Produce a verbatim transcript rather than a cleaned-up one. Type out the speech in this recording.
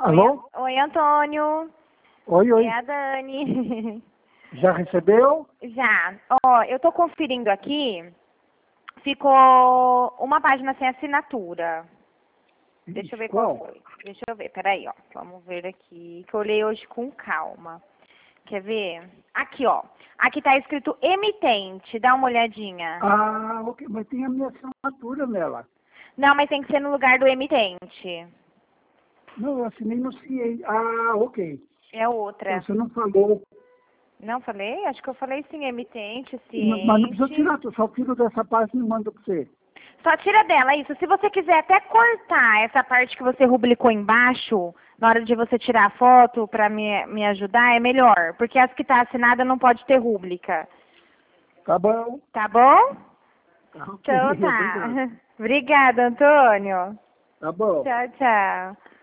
Alô? Oi, oi, Antônio. Oi, oi. É a Dani. Já recebeu? Já. Ó, eu tô conferindo aqui. Ficou uma página sem assinatura. Deixa eu ver qual Qual? foi. Deixa eu ver, peraí, ó. Vamos ver aqui. Que eu olhei hoje com calma. Quer ver? Aqui, ó. Aqui tá escrito emitente. Dá uma olhadinha. Ah, ok. Mas tem a minha assinatura nela. Não, mas tem que ser no lugar do emitente. Não, eu assinei no C I E. Ah, ok. É outra. Você não falou. Não falei? Acho que eu falei sim, emitente, Não- Mas não precisa ciente. tirar, eu só tiro dessa página e mando para você. Só tira dela isso. Se você quiser até cortar essa parte que você rubricou embaixo, na hora de você tirar a foto para me, me ajudar, é melhor. Porque as que tá assinada não pode ter rúbrica. Tá bom? Tá bom? Tá ok. Então tá. Obrigado. Obrigada, Antônio. Tá bom. Tchau, tchau.